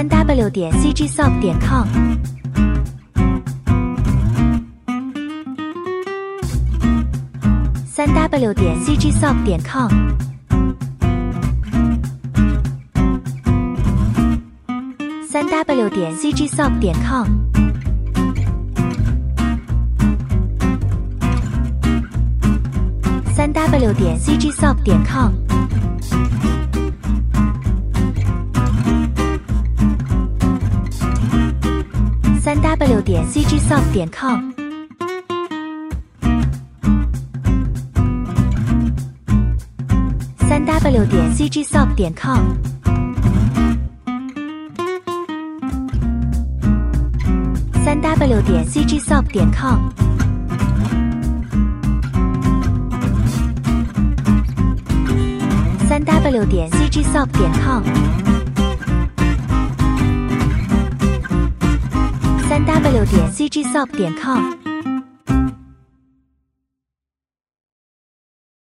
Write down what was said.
3w 点 cgshop 点 com。3w 点 cgshop 点 com。3w 点 cgshop 点 com。3w 点 cgshop 点 com。3w 点 cgshop 点 com。3w 点 cgshop 点 com。3w 点 cgshop 点 com。3w 点 cgshop 点 com。3w 点 cgshop 点 com。